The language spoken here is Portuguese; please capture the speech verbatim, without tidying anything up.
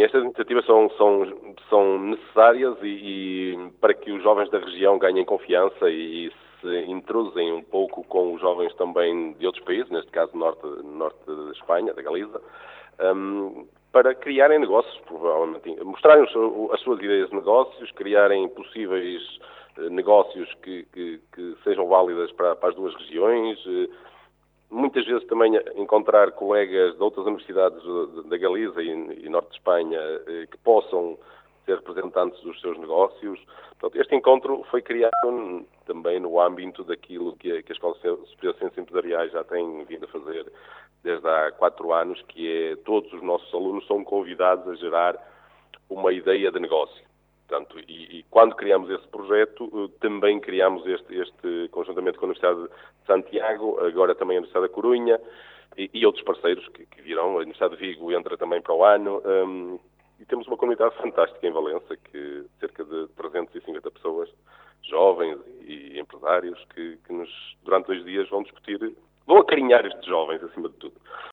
estas iniciativas são, são, são necessárias e, e para que os jovens da região ganhem confiança e se introduzem um pouco com os jovens também de outros países, neste caso norte, norte da Espanha, da Galiza, um, para criarem negócios, provavelmente, mostrarem as suas ideias de negócios, criarem possíveis negócios que, que, que sejam válidas para, para as duas regiões. Muitas vezes também encontrar colegas de outras universidades da Galiza e, e Norte de Espanha que possam ser representantes dos seus negócios. Portanto, este encontro foi criado também no âmbito daquilo que a, que a Escola Superior de Ciências Empresariais já tem vindo a fazer desde há quatro anos, que é todos os nossos alunos são convidados a gerar uma ideia de negócio. Portanto, e, e quando criamos esse projeto, também criamos este, este conjuntamente com a Universidade de Santiago, agora também a Universidade da Corunha e, e outros parceiros que, que virão. A Universidade de Vigo entra também para o ano. Um, e temos uma comunidade fantástica em Valença, que cerca de trezentas e cinquenta pessoas, jovens e empresários, que, que nos, durante dois dias vão discutir, vão acarinhar estes jovens, acima de tudo.